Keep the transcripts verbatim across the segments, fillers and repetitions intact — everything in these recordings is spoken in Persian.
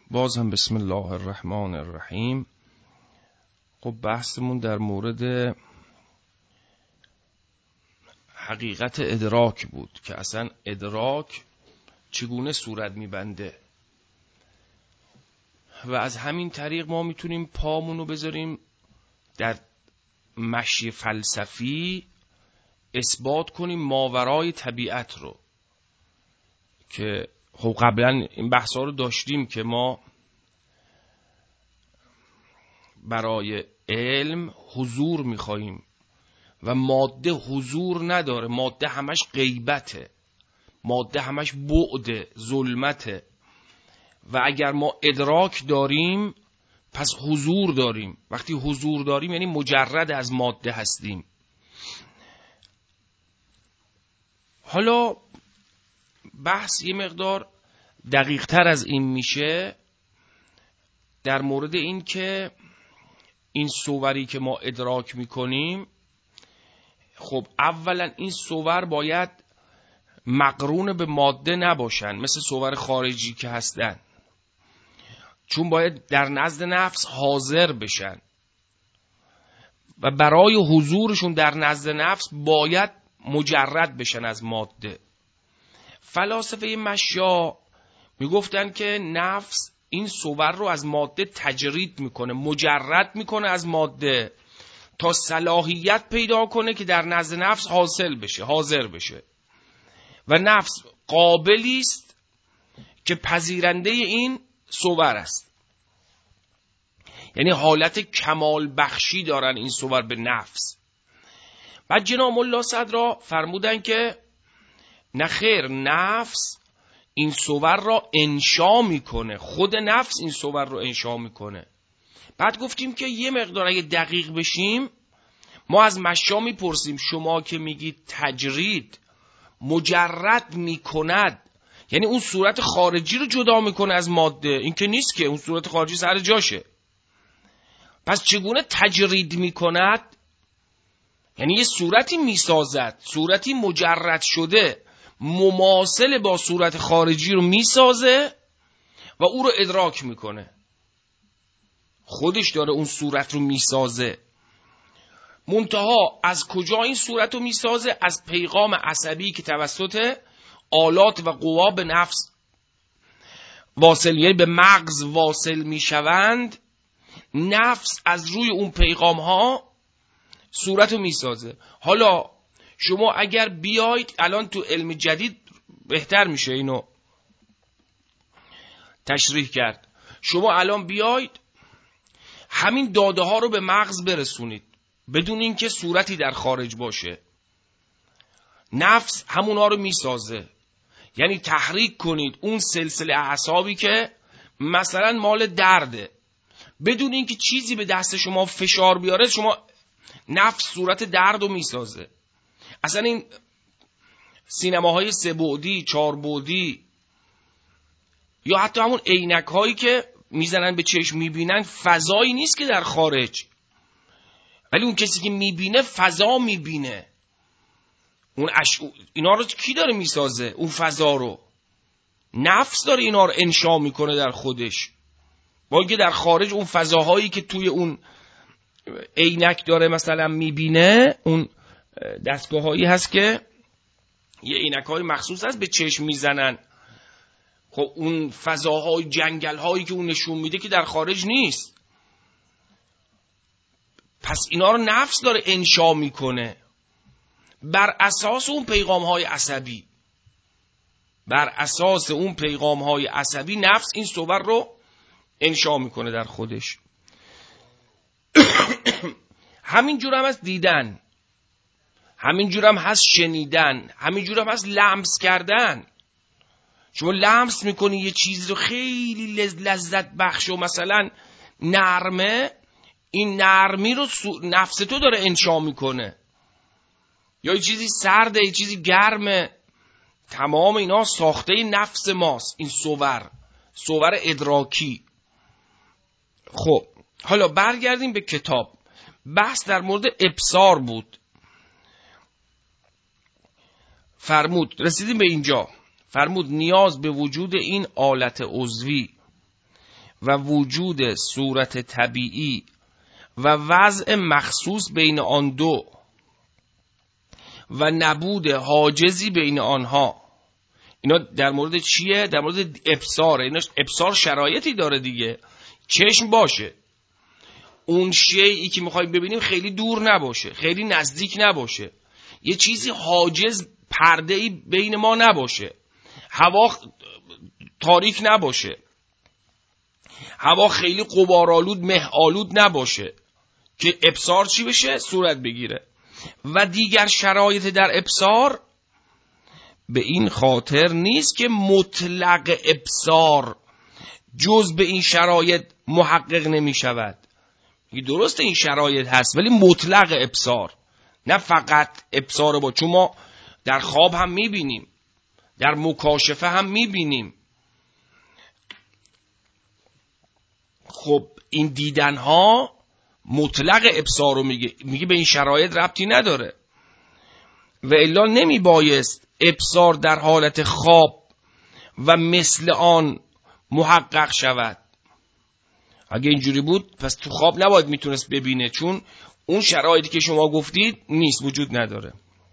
باز هم بسم الله الرحمن الرحیم. خب بحثمون در مورد حقیقت ادراک بود که اصلا ادراک چگونه صورت میبنده و از همین طریق ما میتونیم پامونو بذاریم در مشی فلسفی اثبات کنیم ماورای طبیعت رو، که خب قبلا این بحثا رو داشتیم که ما برای علم حضور میخواییم و ماده حضور نداره، ماده همش غیبته، ماده همش بعد ظلمته و اگر ما ادراک داریم پس حضور داریم. وقتی حضور داریم یعنی مجرد از ماده هستیم. حالا بحث یه مقدار دقیق تر از این میشه در مورد این که این صوری که ما ادراک میکنیم، خب اولا این صور باید مقرون به ماده نباشن مثل صور خارجی که هستن، چون باید در نزد نفس حاضر بشن و برای حضورشون در نزد نفس باید مجرد بشن از ماده. فلاسفه مشیا میگفتن که نفس این صور رو از ماده تجرید میکنه، مجرد میکنه از ماده تا صلاحیت پیدا کنه که در نزد نفس حاصل بشه، حاضر بشه و نفس قابلی است که پذیرنده این صور است. یعنی حالت کمال بخشی دارن این صور به نفس. بعد جناب ملا صدرا فرمودن که نخیر، نفس این صور را انشا میکنه، خود نفس این صور رو انشا میکنه. بعد گفتیم که یه مقدار اگه دقیق بشیم ما از مشا میپرسیم شما که میگید تجرید مجرد میکند، یعنی اون صورت خارجی رو جدا میکنه از ماده؟ این که نیست که، اون صورت خارجی سر جاشه. پس چگونه تجرید میکند؟ یعنی یه صورتی میسازد، صورتی مجرد شده مماثل با صورت خارجی رو میسازه و او رو ادراک میکنه، خودش داره اون صورت رو میسازه. منتها از کجا این صورت رو میسازه؟ از پیغام عصبی که توسط آلات و قوا به نفس واصل، یعنی به مغز واصل میشوند. نفس از روی اون پیغام ها صورت رو میسازه. حالا شما اگر بیاید الان تو علم جدید بهتر میشه اینو تشریح کرد، شما الان بیاید همین داده ها رو به مغز برسونید بدون اینکه صورتی در خارج باشه، نفس همونا رو میسازه. یعنی تحریک کنید اون سلسله اعصابی که مثلا مال درده، بدون اینکه چیزی به دست شما فشار بیاره شما نفس صورت درد رو میسازه. اصلا این سینماهای سه بعدی، چهار بعدی یا حتی همون عینک هایی که میزنن به چشم میبینن فضایی نیست که در خارج، ولی اون کسی که میبینه فضا میبینه. اون اش... اینا رو کی داره میسازه؟ اون فضا رو نفس داره اینا رو انشا میکنه در خودش، با اینکه در خارج اون فضاهایی که توی اون عینک داره مثلا میبینه، اون دستگاه هایی هست که یه عینک های مخصوص هست به چشم میزنن، خب اون فضاهای جنگل هایی که اون نشون میده که در خارج نیست. پس اینا رو نفس داره انشا میکنه بر اساس اون پیغام های عصبی، بر اساس اون پیغام های عصبی نفس این صور رو انشا میکنه در خودش. همین جور هم هست دیدن، همین جور هم هست شنیدن، همین جور هم هست لمس کردن. شما لمس میکنی یه چیز رو خیلی لذت بخش و مثلا نرمه، این نرمی رو نفس تو داره انشا میکنه، یا یه چیزی سرده، یه چیزی گرمه، تمام اینا ساخته نفس ماست. این صور، صور ادراکی. خب حالا برگردیم به کتاب. بحث در مورد ابصار بود. فرمود، رسیدیم به اینجا، فرمود نیاز به وجود این آلت عضوی و وجود صورت طبیعی و وضع مخصوص بین آن دو و نبود حاجزی بین آنها. اینا در مورد چیه؟ در مورد ابصاره. اینا ابصار شرایطی داره دیگه. چشم باشه، اون شیئی که میخوایم ببینیم خیلی دور نباشه، خیلی نزدیک نباشه، یه چیزی حاجز، پرده‌ای بین ما نباشه، هوا تاریک نباشه، هوا خیلی غبارآلود مه‌آلود نباشه که ابصار چی بشه؟ صورت بگیره. و دیگر شرایط در ابصار به این خاطر نیست که مطلق ابصار جز به این شرایط محقق نمی شود. درسته این شرایط هست ولی مطلق ابصار، نه فقط ابصار با، چون ما در خواب هم می بینیم، در مکاشفه هم می بینیم. خب این دیدن ها مطلق ابصار رو میگه، میگه به این شرایط ربطی نداره. و الا نمی بایست ابصار در حالت خواب و مثل آن محقق شود. اگه اینجوری بود پس تو خواب نباید میتونست ببینه، چون اون شرایطی که شما گفتید نیست، وجود نداره.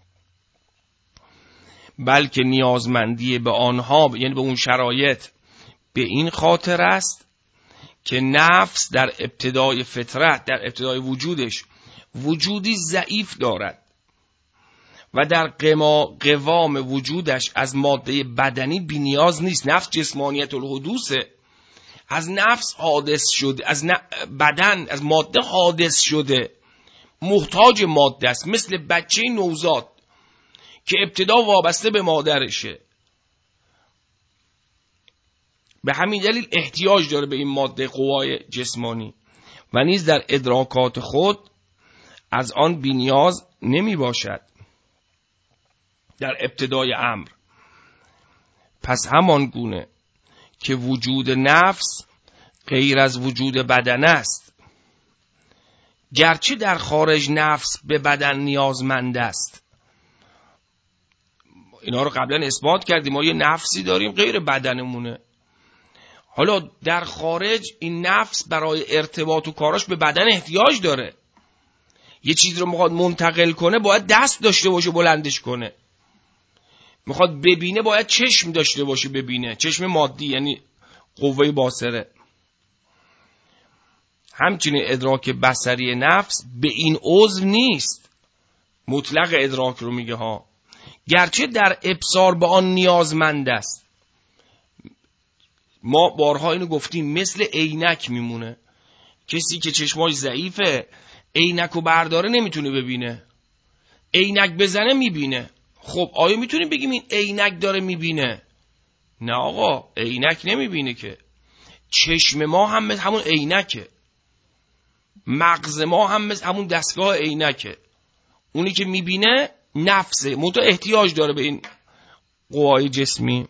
بلکه نیازمندی به آنها، یعنی به اون شرایط، به این خاطر است که نفس در ابتدای فطرت، در ابتدای وجودش، وجودی ضعیف دارد و در قوام وجودش از ماده بدنی بی‌نیاز نیست. نفس جسمانیت الحدوثه، از نفس حادث شده، از بدن، از ماده حادث شده، محتاج ماده است، مثل بچه نوزاد که ابتدا وابسته به مادرشه. به همین دلیل احتیاج داره به این ماده قوای جسمانی و نیز در ادراکات خود از آن بی‌نیاز نمی باشد در ابتدای امر. پس همان گونه که وجود نفس غیر از وجود بدن است، گرچه در خارج نفس به بدن نیازمند است. اینا رو قبلا اثبات کردیم، ما یه نفسی داریم غیر بدنمونه. حالا در خارج این نفس برای ارتباط و کاراش به بدن احتیاج داره. یه چیز رو میخواد منتقل کنه باید دست داشته باشه بلندش کنه، میخواد ببینه باید چشم داشته باشه ببینه، چشم مادی یعنی قوه باصره. همچنین ادراک بصری نفس به این عضو نیست، مطلق ادراک رو میگه ها، گرچه در ابصار به آن نیازمند است. ما بارها اینو گفتیم، مثل عینک میمونه. کسی که چشماش ضعیفه عینک رو برداره نمیتونه ببینه، عینک بزنه میبینه. خب آیا میتونیم بگیم این عینک داره میبینه؟ نه آقا، عینک نمیبینه که. چشم ما هم مثل همون عینکه، مغز ما هم مثل همون دستگاه عینکه. اونی که میبینه نفسه، منتها احتیاج داره به این قوای جسمی.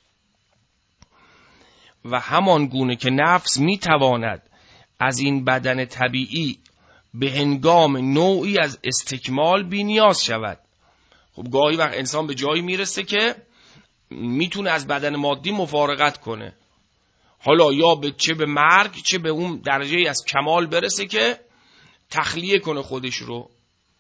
و همان گونه که نفس میتواند از این بدن طبیعی به هنگام نوعی از استکمال بی نیاز شود. خب گاهی وقت انسان به جایی میرسه که میتونه از بدن مادی مفارقت کنه، حالا یا به چه به مرگ چه به اون درجه از کمال برسه که تخلیه کنه خودش رو.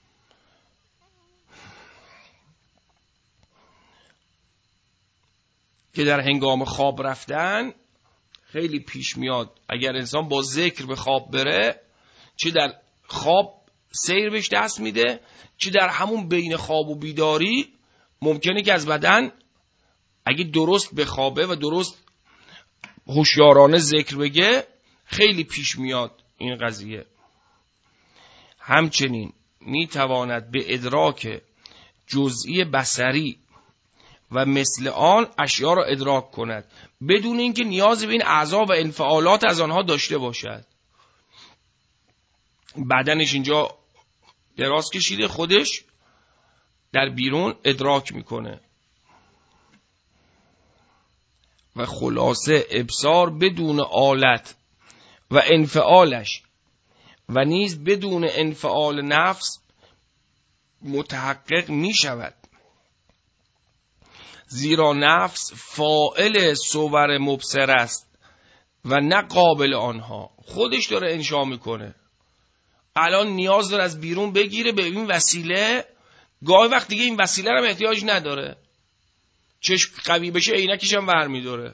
که در هنگام خواب رفتن خیلی پیش میاد، اگر انسان با ذکر به خواب بره، چه در خواب سیر بهش دست میده، چه در همون بین خواب و بیداری ممکنه که از بدن اگه درست بخوابه و درست هوشیارانه ذکر بگه خیلی پیش میاد این قضیه. همچنین میتواند به ادراک جزئی بصری و مثل آن اشیاء را ادراک کند بدون اینکه نیاز به این اعضا و انفعالات از آنها داشته باشد. بدنش اینجا دراز کشیده، خودش در بیرون ادراک میکنه. و خلاصه ابصار بدون آلت و انفعالش و نیز بدون انفعال نفس متحقق می شود، زیرا نفس فاعل صور مبصر است و نه قابل آنها. خودش داره انشا میکنه. الان نیاز داره از بیرون بگیره به این وسیله، گاهی وقت دیگه این وسیله رو هم احتیاج نداره. چشم قوی بشه عینکش هم ور میداره.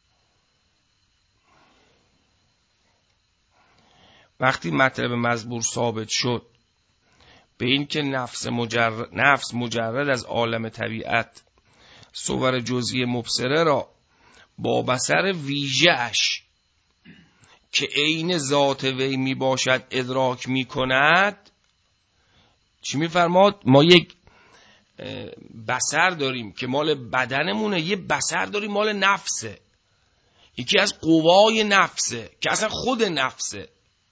وقتی مطلب مزبور ثابت شد به این که نفس مجرد, نفس مجرد از عالم طبیعت صور جزئی مبصره را با بصر ویژه اش که عین ذات وی می باشد ادراک می کند. چی می فرماد؟ ما یک بصر داریم که مال بدنمونه، یه بصر داریم مال نفسه، یکی از قوای نفسه که اصلا خود نفسه.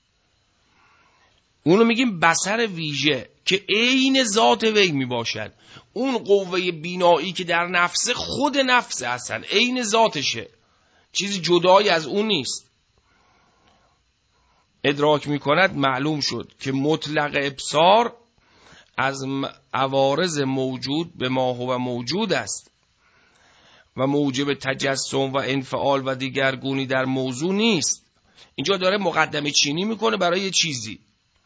اونو میگیم بصر ویژه که عین ذات وی می باشد. اون قوه بینایی که در نفسه خود نفسه، اصلا عین ذاتشه، چیزی جدایی از اون نیست. ادراک می کند. معلوم شد که مطلق ابصار از عوارض موجود به ما هو موجود است و موجب تجسم و انفعال و دیگرگونی در موضوع نیست. اینجا داره مقدمه چینی میکنه برای یه چیزی،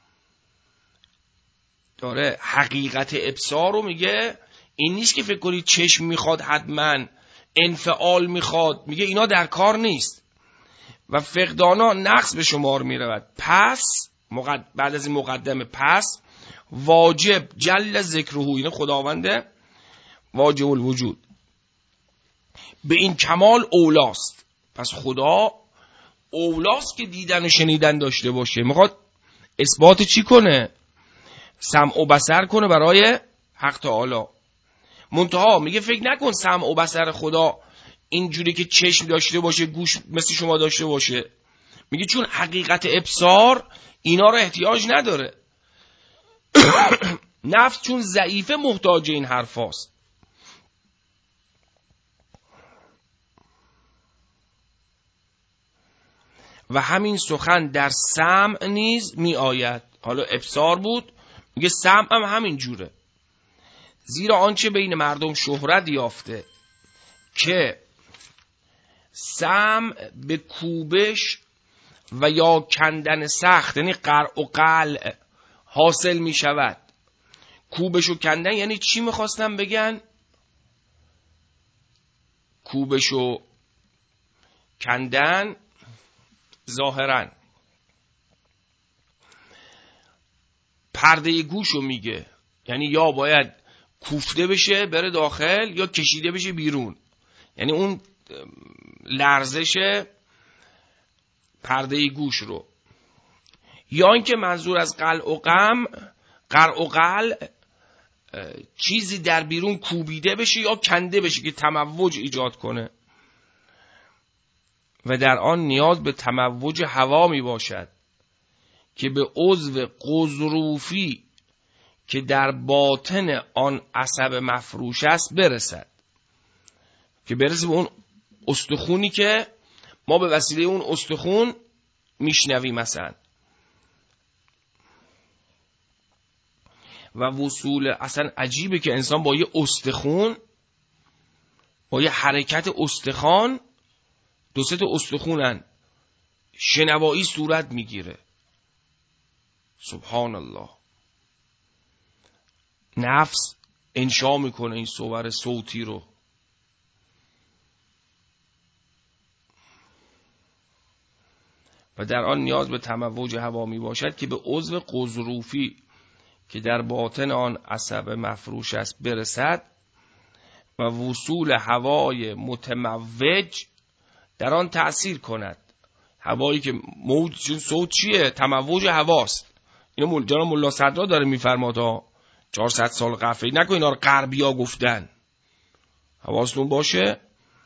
داره حقیقت ابصار رو میگه. این نیست که فکر کنید چشم میخواد حتما، انفعال میخواد، میگه اینا در کار نیست و فقدانا نقص به شمار میرود. پس مقد... بعد از این مقدمه پس واجب جل ذکره، اینه خداونده واجب الوجود، به این کمال اولاست. پس خدا اولاست که دیدن و شنیدن داشته باشه. میخواد اثبات چی کنه؟ سمع و بصر کنه برای حق تعالی. منتها میگه فکر نکن سمع و بصر خدا اینجوری که چشم داشته باشه، گوش مثل شما داشته باشه. میگه چون حقیقت ابصار اینا رو احتیاج نداره. نفس چون ضعیفه محتاج این حرف هاست. و همین سخن در سمع نیز می آید. حالا ابصار بود، میگه سمع هم همین جوره. زیرا آنچه بین مردم شهرت یافته که سمع به کوبش و یا کندن سخت، یعنی قرع و قلع حاصل می شود. کوبش و کندن یعنی چی میخواستم بگن؟ کوبش و کندن ظاهرا پرده گوشو میگه، یعنی یا باید کوفته بشه بره داخل یا کشیده بشه بیرون، یعنی اون لرزش پرده گوش رو. یا اینکه منظور از قلع و قم قرع و قلع چیزی در بیرون کوبیده بشه یا کنده بشه که تموج ایجاد کنه و در آن نیاز به تموج هوا می باشد که به عضو قضروفی که در باطن آن عصب مفروش است برسد، که برسه به اون استخونی که ما به وسیله اون استخون میشنویم مثلا. و وصول اصلا عجیبه که انسان با یه استخون، با یه حرکت استخوان، دو سه تا استخونن، شنوایی صورت میگیره. سبحان الله. نفس انشا میکنه این صور صوتی رو. و در آن نیاز به تموج هوا می باشد که به عضو قضروفی که در باطن آن عصب مفروش است برسد و وصول هوای متموج در آن تأثیر کند. هوایی که موج، چون صوت چیه؟ تموج هواست. اینو جناب ملا صدرا داره میفرماد ها، چهارصد سال قفله نکن اینا رو غربیا گفتن، حواستون باشه.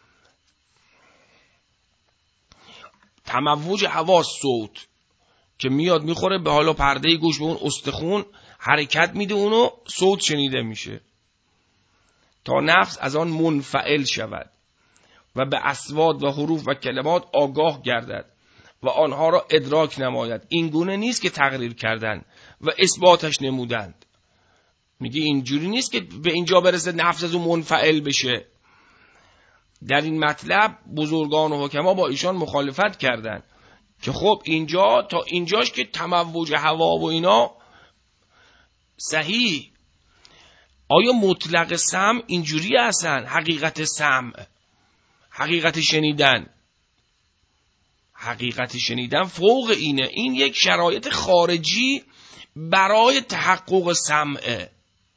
تموج هواست صوت که میاد میخوره به حالا پرده گوش، به اون استخون حرکت میده، اونو صوت شنیده میشه تا نفس از آن منفعل شود و به اصوات و حروف و کلمات آگاه گردد و آنها را ادراک نماید. این گونه نیست که تقریر کردن و اثباتش نمودند. میگه اینجوری نیست که به اینجا برسه نفس از اون منفعل بشه. در این مطلب بزرگان و حکما با ایشان مخالفت کردند که خب اینجا تا اینجاش که تموج هوا و اینا صحیح، آیا مطلق سمع اینجوری هستن؟ حقیقت سمع، حقیقت شنیدن، حقیقت شنیدن فوق اینه. این یک شرایط خارجی برای تحقق سمعه،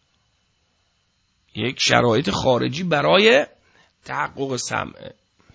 یک شرایط خارجی برای تحقق سمعه.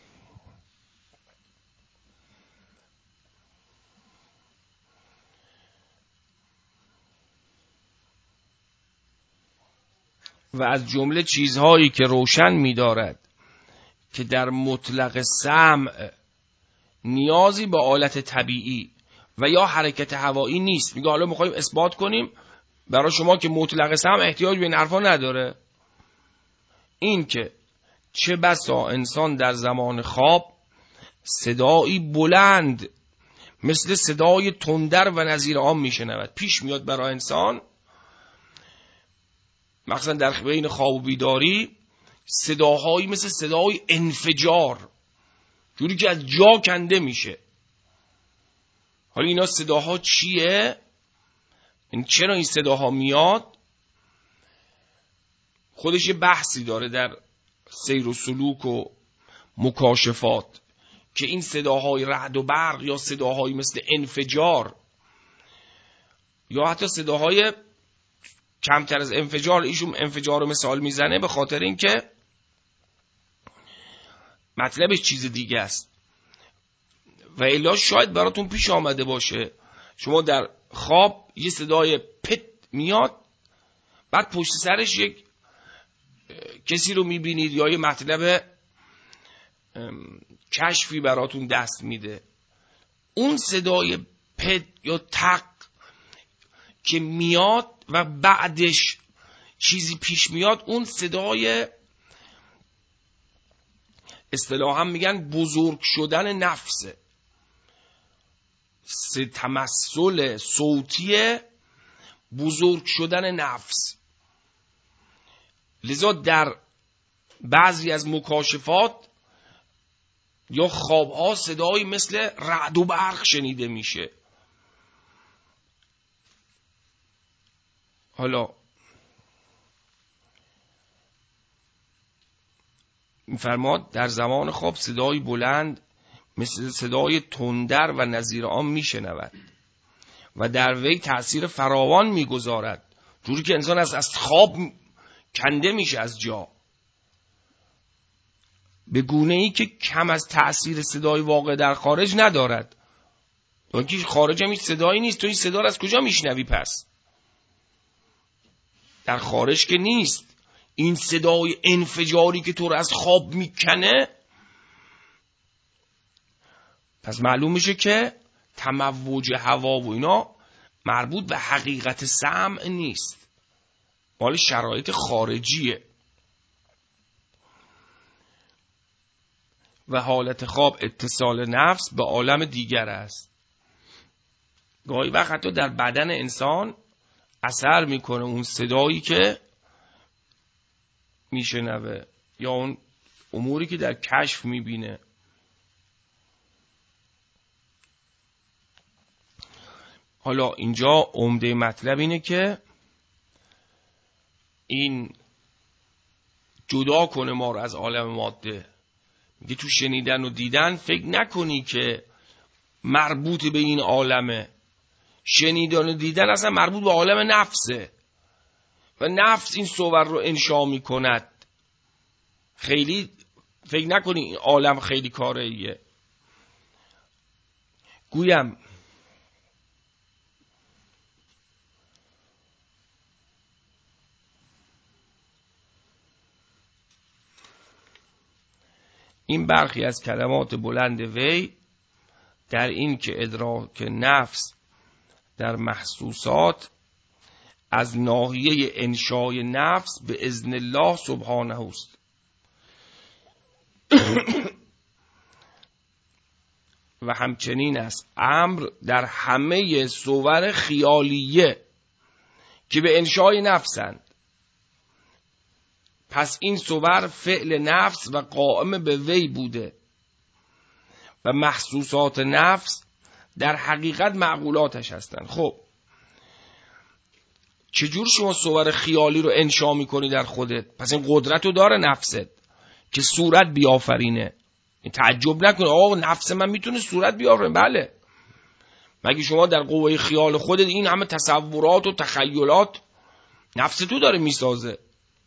و از جمله چیزهایی که روشن می‌دارد که در مطلق سمع نیازی به آلت طبیعی و یا حرکت هوایی نیست. میگه حالا می‌خوایم اثبات کنیم برای شما که مطلق سمع احتیاج به این حرفا نداره. این که چه بسا انسان در زمان خواب صدایی بلند مثل صدای تندر و نظیر آن میشنود. پیش میاد برای انسان مثلا در بین خواب و بیداری صداهایی مثل صدای انفجار، جوری که از جا کنده میشه. حالا اینا صداها چیه؟ این چرا این صداها میاد؟ خودش یه بحثی داره در سیر و سلوک و مکاشفات که این صداهای رعد و برق یا صداهایی مثل انفجار یا حتی صداهای کمتر از انفجار، ایشون انفجار رو مثال میزنه به خاطر اینکه مطلبش چیز دیگه است. و الا شاید براتون پیش آمده باشه شما در خواب یه صدای پت میاد، بعد پشت سرش یک کسی رو میبینید یا یه مطلب کشفی براتون دست میده. اون صدای پت یا تق که میاد و بعدش چیزی پیش میاد، اون صدای اصطلاحاً میگن بزرگ شدن نفسه، تمثل صوتی بزرگ شدن نفس. لذا در بعضی از مکاشفات یا خوابها صدایی مثل رعد و برق شنیده میشه. حالا می‌فرماد در زمان خواب صدای بلند مثل صدای تندر و نظیر آن میشنود و در وی تأثیر فراوان میگذارد، جوری که انسان از از خواب کنده میشه از جا، به گونه ای که کم از تأثیر صدای واقع در خارج ندارد. چون خارج هم هیچ صدایی نیست، تو این صدا رو از کجا میشنوی؟ پس در خارج که نیست. این صدای انفجاری که تو رو از خواب میکنه، پس معلوم میشه که تموج هوا و اینا مربوط به حقیقت سمع نیست، مال شرایط خارجیه. و حالت خواب اتصال نفس به عالم دیگر است. گاهی وقت حتی در بدن انسان اثر میکنه اون صدایی که میشنوه یا اون اموری که در کشف میبینه. حالا اینجا عمده مطلب اینه که این جدا کنه ما رو از عالم ماده. میگه تو شنیدن و دیدن فکر نکنی که مربوط به این عالمه. شنیدن و دیدن اصلا مربوط به عالم نفسه و نفس این صور رو انشا میکند. خیلی فکر نکنی این عالم خیلی کاره ایه. گویم این برخی از کلمات بلند وی در این که ادراک نفس در محسوسات از ناحیه انشای نفس به اذن الله سبحانه است. و همچنین است امر در همه صور خیالیه که به انشای نفسند. پس این صور فعل نفس و قائم به وی بوده و محسوسات نفس در حقیقت معقولاتش هستند. خب چجور شما صور خیالی رو انشا میکنی در خودت؟ پس این قدرت رو داره نفست که صورت بیافرینه. تعجب نکنه آقا نفس من میتونه صورت بیافرینه. بله، مگه شما در قوه خیال خودت این همه تصورات و تخیلات نفس تو داره میسازه؟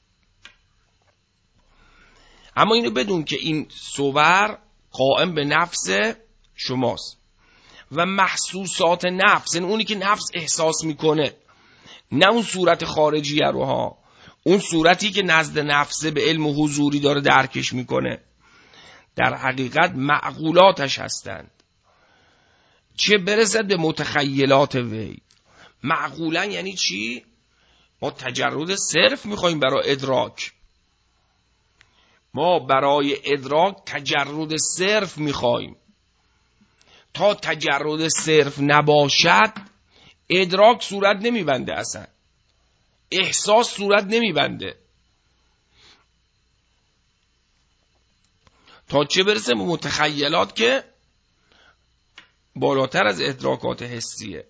اما اینو بدون که این صور قائم به نفس شماست و محسوسات نفس، این اونی که نفس احساس میکنه، نه اون صورت خارجیه رو ها، اون صورتی که نزد نفسه به علم و حضوری داره درکش میکنه، در حقیقت معقولاتش هستند. چه برسد به متخیلات وی. معقولا یعنی چی؟ ما تجرد صرف میخوایم برای ادراک، ما برای ادراک تجرد صرف میخوایم. تا تجرد صرف نباشد ادراک صورت نمیبنده، اصلا احساس صورت نمیبنده. تا چه برسه به متخیلات که بالاتر از ادراکات حسیه.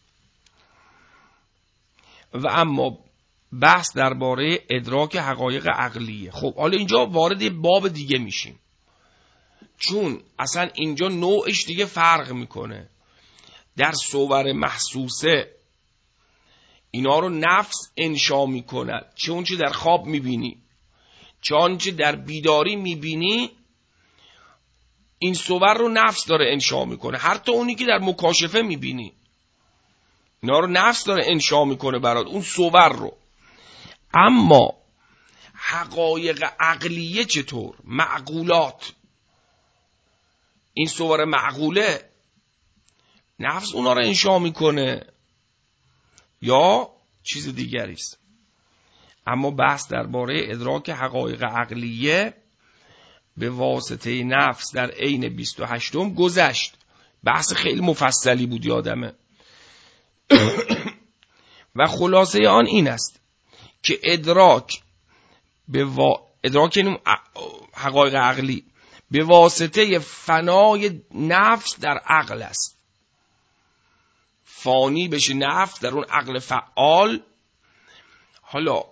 و اما بحث درباره ادراک حقایق عقلیه. خب حالا اینجا وارد یه باب دیگه میشیم، چون اصلا اینجا نوعش دیگه فرق میکنه. در صور محسوسه اینا رو نفس انشا میکنه، چه اون چه در خواب میبینی چه آن چه در بیداری میبینی، این صور رو نفس داره انشا میکنه. حتی اونی که در مکاشفه میبینی اینا رو نفس داره انشا میکنه برات، اون صور رو. اما حقایق عقلیه چطور؟ معقولات، این صور معقوله نفس اونا رو انشا میکنه یا چیز دیگری است. اما بحث درباره ادراک حقایق عقلیه به واسطه نفس در عین بیست و هشتم گذشت. بحث خیلی مفصلی بود یادمه. و خلاصه آن این است که ادراک به وا... ادراک حقایق عقلی به واسطه فنای نفس در عقل است. فانی بشه نفس در اون عقل فعال. حالا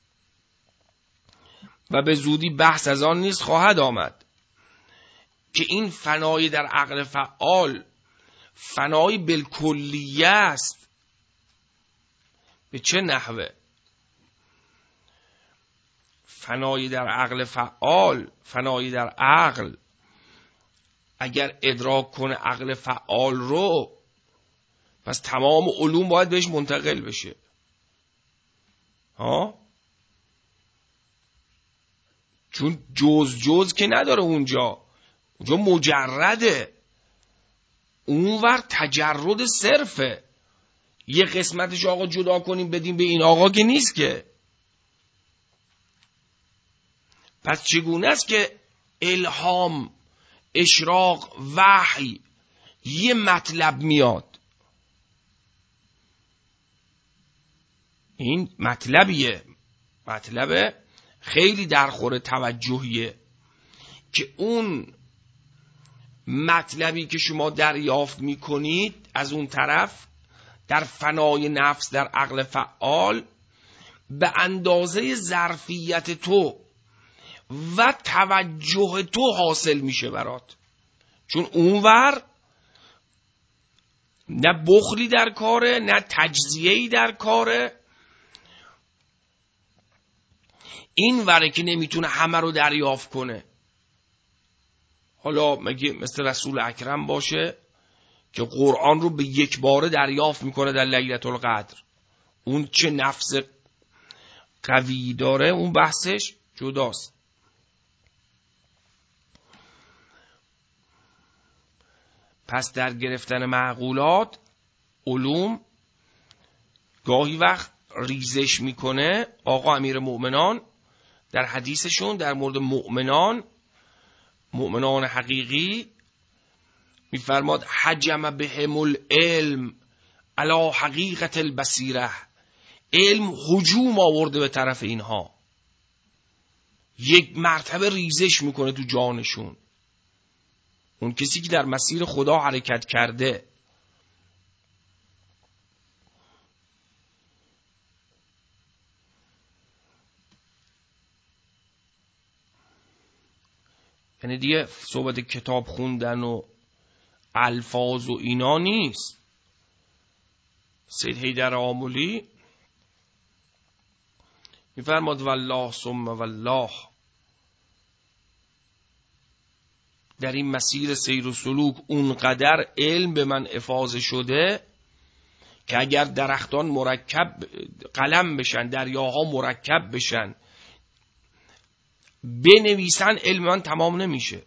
و به زودی بحث از آن نیست خواهد آمد که این فنای در عقل فعال فنای بالکلیه است. به چه نحوه؟ فنای در عقل فعال، فنای در عقل اگر ادراک کنه عقل فعال رو، پس تمام علوم باید بهش منتقل بشه. ها؟ چون جز جز که نداره اونجا، اونجا مجرده، اونور تجرد صرفه. یه قسمتش آقا جدا کنیم بدیم به این آقا که نیست که. پس چگونه است که الهام، اشراق، وحی یه مطلب میاد؟ این مطلبیه، مطلب خیلی درخور توجهیه که اون مطلبی که شما دریافت میکنید از اون طرف در فنای نفس در عقل فعال به اندازه ظرفیت تو و توجه تو حاصل میشه برات. چون اونور نه بخلی در کاره، نه تجزیه‌ای در کاره. این وره که نمیتونه همه رو دریافت کنه. حالا مگه مثل رسول اکرم باشه که قرآن رو به یک باره دریافت میکنه در لیلة القدر؟ اون چه نفس قوی داره، اون بحثش جداست. پس در گرفتن معقولات علوم گاهی وقت ریزش میکنه. آقا امیر مؤمنان در حدیثشون در مورد مؤمنان، مؤمنان حقیقی، میفرماد حجم بهم العلم علی حقیقت البصیره. علم هجوم آورده به طرف اینها. یک مرتبه ریزش میکنه تو جانشون. اون کسی که در مسیر خدا حرکت کرده. یعنی دیگه صحبت کتاب خوندن و الفاظ و اینا نیست. سید حیدر آملی میفرماد والله ثم والله، در این مسیر سیر و سلوک اونقدر علم به من افاضه شده که اگر درختان مرکب قلم بشن، دریاها مرکب بشن، بنویسن، علم من تمام نمیشه.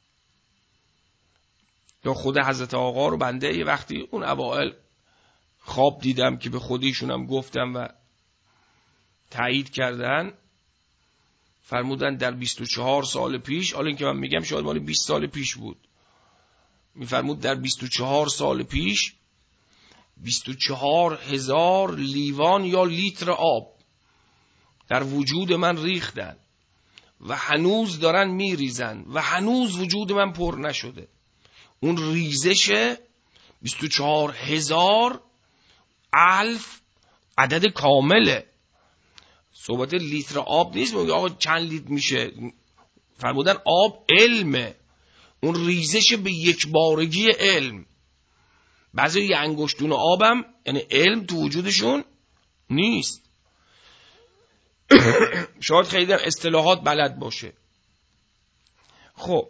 یا خود حضرت آقا رو بنده یه وقتی اون اوائل خواب دیدم که به خودیشون هم گفتم و تایید کردن، فرمودن در بیست و چهار سال پیش، حالا این که من میگم شاید مال بیست سال پیش بود، میفرمود در بیست و چهار سال پیش بیست و چهار هزار لیوان یا لیتر آب در وجود من ریختن و هنوز دارن میریزن و هنوز وجود من پر نشده. اون ریزش بیست و چهار هزار الف عدد کامله. صحبت لیتر آب نیست میگه آقا چند لیتر میشه، فرمودن آب علمه، اون ریزش به یک بارگی علم. بعضی یه انگشتون آبم یعنی علم تو وجودشون نیست. شاید خیلی در اصطلاحات بلد باشه. خب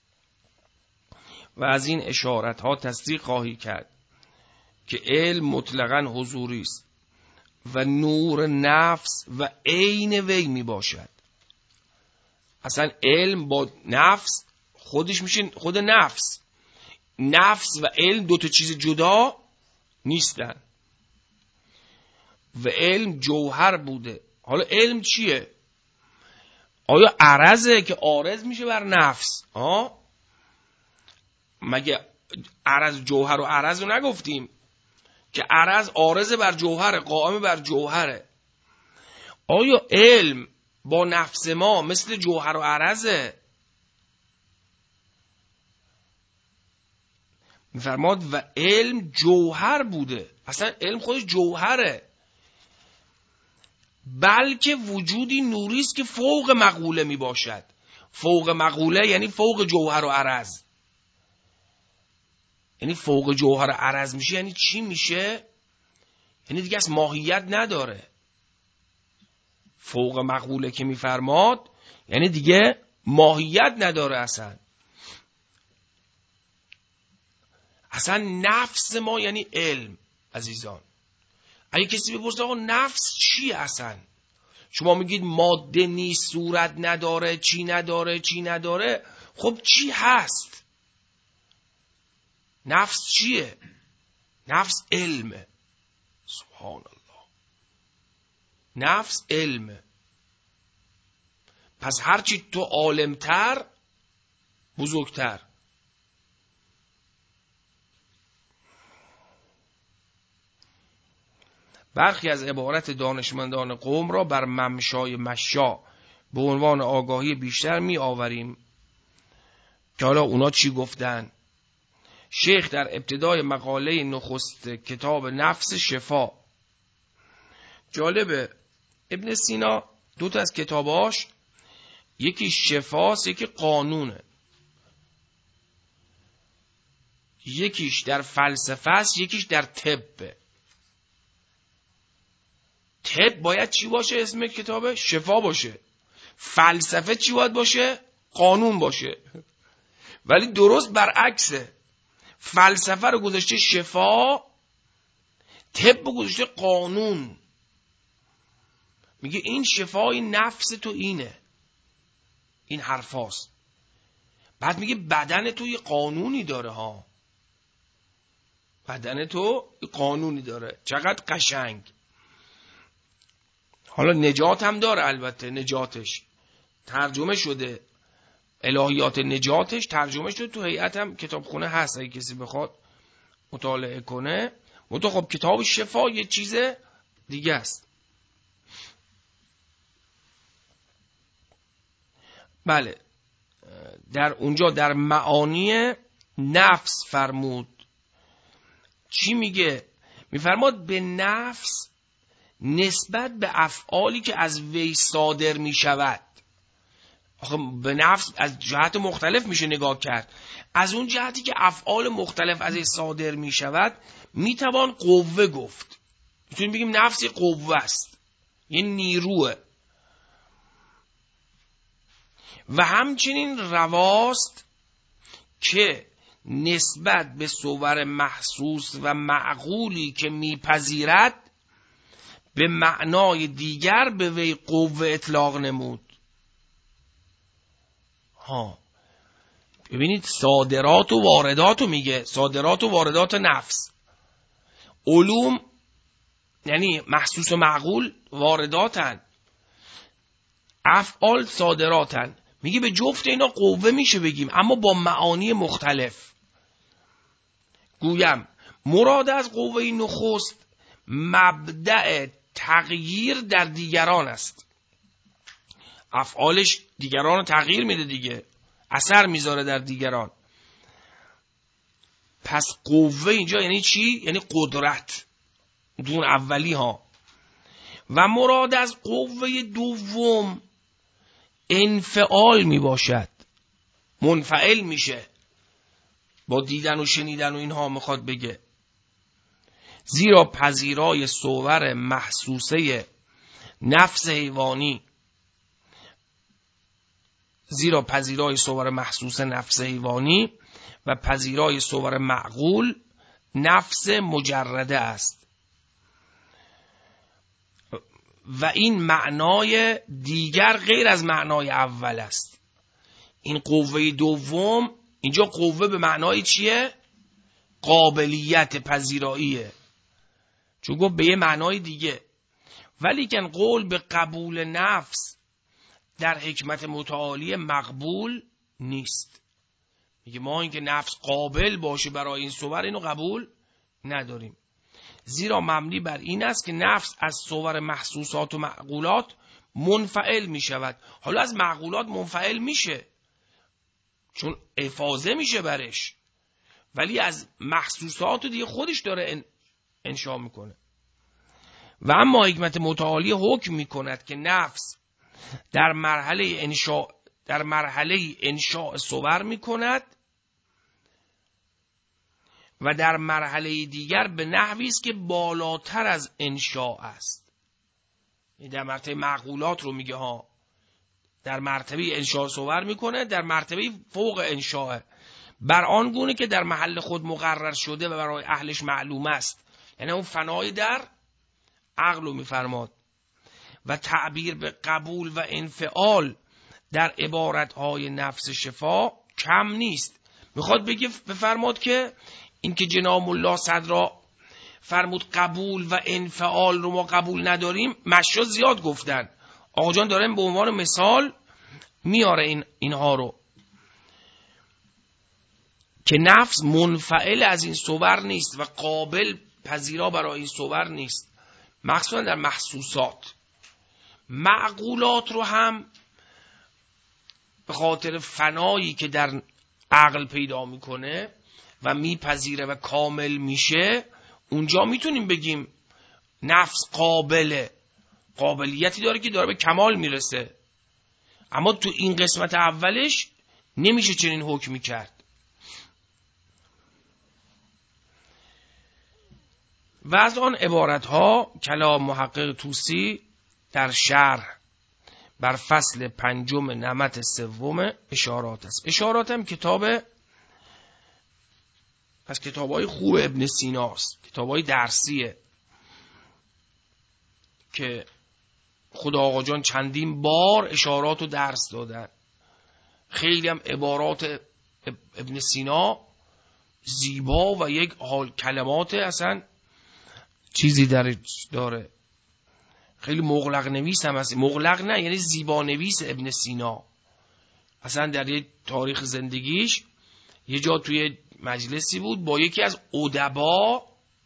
و از این اشارت ها تصدیق خواهی کرد که علم مطلقاً حضوری است و نور نفس و عین وی می باشد. اصلا علم با نفس خودش میشه خود نفس. نفس و علم دو تا چیز جدا نیستن و علم جوهر بوده. حالا علم چیه؟ آیا عرضه که عارض میشه بر نفس؟ ها؟ مگه عرض جوهر و عرض رو نگفتیم که عرض عارض بر جوهر، قائم بر جوهره. آیا علم با نفس ما مثل جوهر و عرضه؟ میفرماد و علم جوهر بوده. اصلا علم خودش جوهره، بلکه وجودی نوری است که فوق مقوله می باشد. فوق مقوله یعنی فوق جوهر و عرض. یعنی فوق جوهر و عرض میشه یعنی چی میشه؟ یعنی دیگه از ماهیت نداره. فوق مقوله که میفرماد یعنی دیگه ماهیت نداره. اصلا اصلا نفس ما یعنی علم. عزیزان اگه کسی بپرسه آقا نفس چیه اصلا، شما میگید ماده نیست، صورت نداره، چی نداره چی نداره، خب چی هست؟ نفس چیه؟ نفس علمه. سبحان الله، نفس علمه. پس هرچی تو عالمتر بزرگتر. برخی از عبارت دانشمندان قوم را بر ممشای مشا به عنوان آگاهی بیشتر می آوریم که حالا اونا چی گفتن. شیخ در ابتدای مقاله نخست کتاب نفس شفا، جالبه ابن سینا دو تا از کتاباش یکی شفاست یکی قانونه، یکیش در فلسفه است یکیش در طبه. طب باید چی باشه؟ اسم کتابه شفا باشه. فلسفه چی باید باشه؟ قانون باشه. ولی درست برعکسه، فلسفه رو گذاشته شفا، طب رو گذاشته قانون. میگه این شفای نفس تو اینه، این حرفاست. بعد میگه بدن تو یه قانونی داره ها، بدن تو یه قانونی داره. چقدر قشنگ. حالا نجات هم داره، البته نجاتش ترجمه شده، الهیات نجاتش ترجمه شده، تو هیئت هم کتابخونه هست اگه کسی بخواد مطالعه کنه. منتها خب کتاب شفا یه چیز دیگه است. بله در اونجا در معانی نفس فرمود. چی میگه؟ میفرماد به نفس نسبت به افعالی که از وی صادر میشود. آخه به نفس از جهت مختلف میشه نگاه کرد. از اون جهتی که افعال مختلف از صادر میشود میتوان قوه گفت. میتونیم بگیم نفس یه قوه است، یه نیروه. و همچنین رواست که نسبت به صور محسوس و معقولی که میپذیرد به معنای دیگر به وی قوه اطلاق نمود. ها ببینید صادرات و واردات رو میگه، صادرات و واردات نفس. علوم یعنی محسوس و معقول وارداتن، افعال صادراتن. میگه به جفت اینا قوه میشه بگیم، اما با معانی مختلف. گویم مراد از قوه نخست مبدأ تغییر در دیگران است. افعالش دیگران رو تغییر میده دیگه، اثر میذاره در دیگران. پس قوه اینجا یعنی چی؟ یعنی قدرت، دون اولی ها. و مراد از قوه دوم انفعال می باشد، منفعل میشه با دیدن و شنیدن و اینها میخواد بگه. زیرا پذیرای صور محسوسه نفس حیوانی زیرا پذیرای صور محسوس نفس حیوانی و پذیرای صور معقول نفس مجرده است و این معنای دیگر غیر از معنای اول است. این قوه دوم اینجا قوه به معنای چیه؟ قابلیت پذیراییه، چون گفت به یه معنای دیگه. ولیکن قول به قبول نفس در حکمت متعالی مقبول نیست. میگه ما اینکه نفس قابل باشه برای این صور اینو قبول نداریم، زیرا مبنی بر این است که نفس از صور محسوسات و معقولات منفعل می شود. حالا از معقولات منفعل میشه چون افاضه میشه برش، ولی از محسوسات دیگه خودش داره انشاء میکنه. و اما حکمت متعالی حکم میکند که نفس در مرحله انشاء در مرحله انشاء صور میکند و در مرحله دیگر به نحوی است که بالاتر از انشاء است. در مرتبه معقولات رو میگه ها، در مرتبه انشاء صور میکنه، در مرتبه فوق انشاء، بر آن گونه که در محل خود مقرر شده و برای اهلش معلوم است. یعنی اون فنای در عقل رو میفرماد. و تعبیر به قبول و انفعال در عبارتهای نفس شفا کم نیست. میخواد بگه بفرماد که این که جناب الله صدرا فرمود قبول و انفعال رو ما قبول نداریم، مشا زیاد گفتن. آقا جان دارن به عنوان مثال میاره این اینها رو که نفس منفعل از این صور نیست و قابل پذیرا برای این صور نیست، مخصوصا در محسوسات. معقولات رو هم به خاطر فنایی که در عقل پیدا میکنه و میپذیره و کامل میشه، اونجا میتونیم بگیم نفس قابله، قابلیتی داره که داره به کمال میرسه. اما تو این قسمت اولش نمیشه چنین حکمی کرد. و از آن عبارت ها کلام محقق طوسی در شرح بر فصل پنجم نمط سوم اشارات است. اشارات هم کتاب از کتاب‌های خوب ابن سیناست، کتاب‌های درسیه که خدا آقا جان چندین بار اشارات رو درس دادن. خیلی هم عبارات ابن سینا زیبا و یک حال کلمات اصلا چیزی در داره. خیلی مغلق نویس هم هست. مغلق نه، یعنی زیبا نویس ابن سینا. اصلا در یک تاریخ زندگیش یه جا توی مجلسی بود با یکی از ادبا،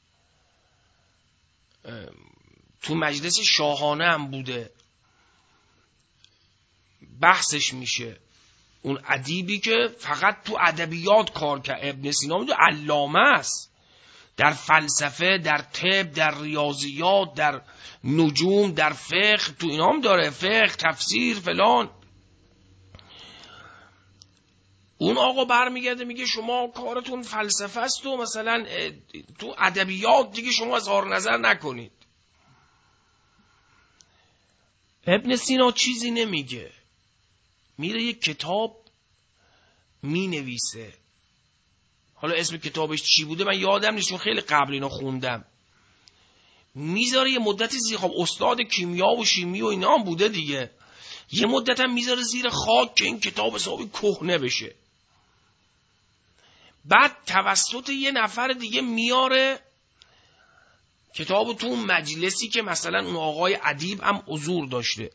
تو مجلس شاهانه هم بوده، بحثش میشه. اون ادیبی که فقط تو ادبیات کار کرد. ابن سینا میدونه علامه است، در فلسفه، در طب، در ریاضیات، در نجوم، در فقه، تو اینا هم داره، فقه، تفسیر، فلان. اون آقا برمیگرده میگه شما کارتون فلسفه است و مثلا تو ادبیات دیگه شما اظهار نظر نکنید. ابن سینا چیزی نمیگه، میره یک کتاب مینویسه. حالا اسم کتابش چی بوده من یادم نیست چون خیلی قبل اینو خوندم. میذاره یه مدتی زیر، خب استاد کیمیا و شیمی و اینا هم بوده دیگه، یه مدت هم میذاره زیر خاک که این کتاب حسابی کهنه بشه. بعد توسط یه نفر دیگه میاره کتاب تو اون مجلسی که مثلا اون آقای ادیب هم حضور داشته،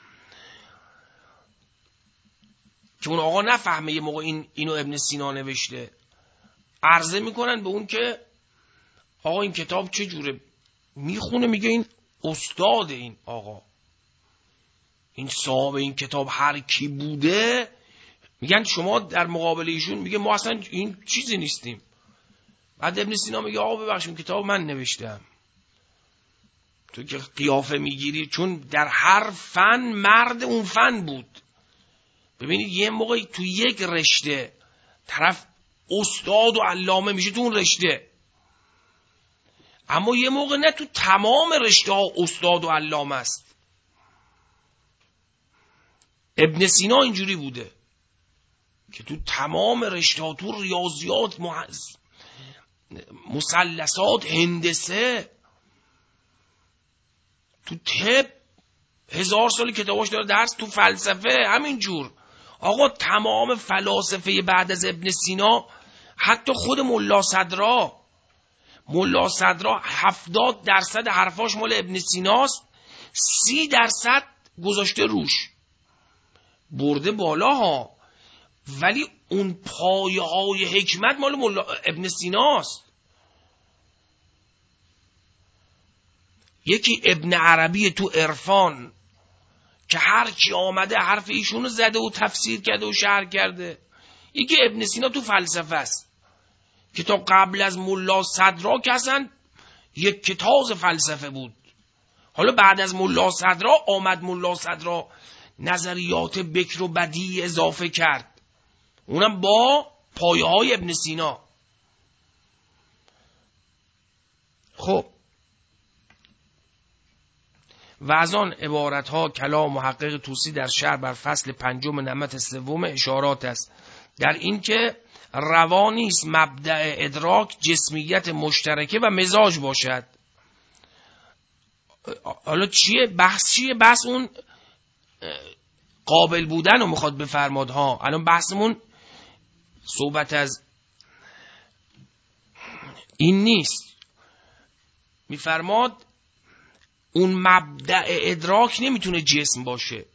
که اون آقا نفهمه یه موقع این اینو ابن سینا نوشته. عرضه میکنن به اون که آقا این کتاب چه جوره؟ میخونه میگه این استاد این آقا، این صاحب این کتاب هر کی بوده، میگن شما در مقابل ایشون، میگه ما اصلا این چیزی نیستیم. بعد ابن سینا میگه آقا ببخشید کتاب من نوشتم. تو که قیافه میگیری، چون در هر فن مرد اون فن بود. ببینید یه موقعی تو یک رشته طرف استاد و علامه میشه تو اون رشته، اما یه موقع نه تو تمام رشته ها استاد و علامه است. ابن سینا اینجوری بوده که تو تمام رشته ها، تو ریاضیات، مثلثات، هندسه، تو طب هزار سال کتاباش داره درس، تو فلسفه همینجور. آقا تمام فلاسفه بعد از ابن سینا، حتی خود ملا صدرا، ملا صدرا هفتاد درصد حرفاش مال ابن سیناست، سی درصد گذاشته روش، برده بالا ها، ولی اون پایه های حکمت مال ملا ابن سیناست. یکی ابن عربی تو عرفان که هر کی آمده حرف ایشونو زده و تفسیر کرده و شرح کرده. یکی ابن سینا تو فلسفه است که تا قبل از ملا صدرا که اصلا یک کتاب فلسفه بود. حالا بعد از ملا صدرا آمد ملا صدرا نظریات بکر و بدی اضافه کرد، اونم با پایه های ابن سینا. خب و از آن عبارت ها کلام محقق طوسی در شرح بر فصل پنجم نمط سوم اشارات است در این که روا نیست مبدأ ادراک جسمیت مشترکه و مزاج باشد. حالا چیه بحث؟ چیه بحث؟ اون قابل بودن رو میخواد بفرماد ها. الان بحثمون صحبت از این نیست. میفرماد اون مبدأ ادراک نمیتونه جسم باشه،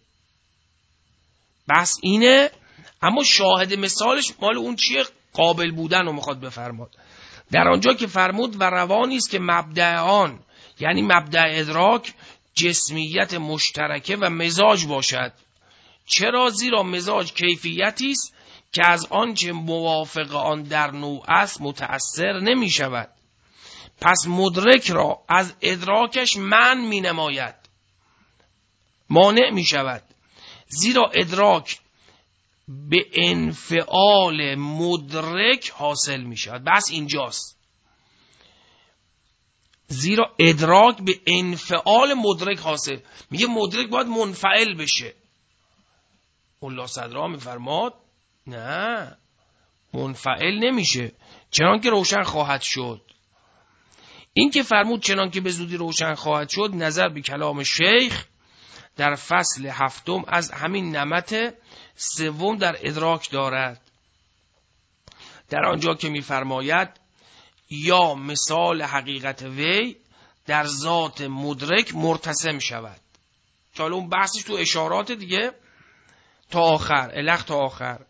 بس اینه. اما شاهد مثالش مال اون چیه؟ قابل بودن رو میخواد بفرماد. در آنجا که فرمود و روانی است که مبدأ آن، یعنی مبدأ ادراک، جسمیت مشترکه و مزاج باشد. چرا؟ زیرا مزاج کیفیتی است که از آنچه موافق آن در نوع است متأثر نمی شود. پس مدرک را از ادراکش منع می نماید، مانع می شود. زیرا ادراک به انفعال مدرک حاصل می شود. بس اینجاست. زیرا ادراک به انفعال مدرک حاصل، میگه مدرک باید منفعل بشه. ملا صدرا میفرماد نه، منفعل نمیشه، چنان که روشن خواهد شد. این که فرمود چنان که به زودی روشن خواهد شد، نظر به کلام شیخ در فصل هفتم از همین نمط سوم در ادراک دارد، در آنجا که میفرماید یا مثال حقیقت وی در ذات مدرک مرتسم شود. که حالا اون بحثش تو اشارات دیگه تا آخر، الخ تا آخر.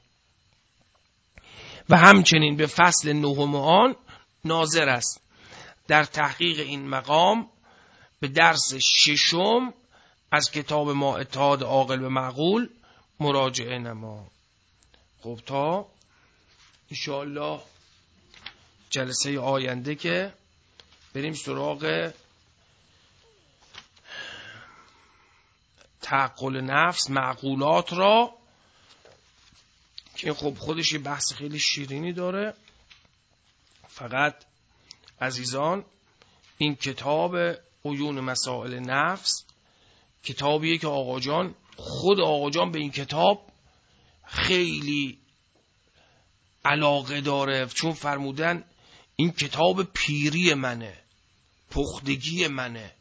و همچنین به فصل نهم آن ناظر است. در تحقیق این مقام به درس ششم از کتاب ما اتحاد عاقل به معقول مراجعه نما. خب تا انشاءالله جلسه آینده که بریم سراغ تعقل نفس، معقولات را، که خب خودش یه بحث خیلی شیرینی داره. فقط عزیزان این کتاب عیون مسائل نفس کتابیه که آقا جان، خود آقا جان به این کتاب خیلی علاقه داره، چون فرمودن این کتاب پیری منه، پختگی منه.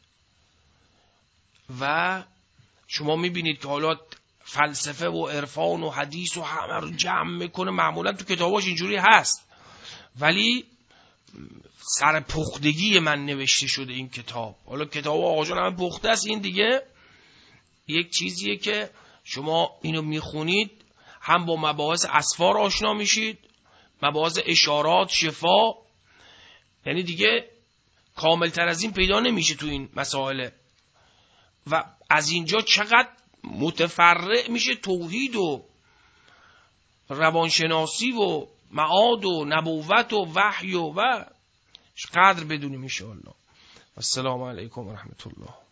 و شما میبینید که حالا فلسفه و عرفان و حدیث و همه رو جمع میکنه، معمولا تو کتاباش اینجوری هست، ولی سر پختگی من نوشته شده این کتاب. حالا کتاب آقا جان همه پخته است، این دیگه یک چیزیه که شما اینو میخونید هم با مباحث اسفار آشنا میشید، مباحث اشارات، شفا، یعنی دیگه کامل تر از این پیدا نمیشه تو این مسائل. و از اینجا چقدر متفرع میشه توحید و روانشناسی و معاد و نبوت و وحی و و قدر بدونیم ان شاء الله. السلام علیکم و رحمت الله.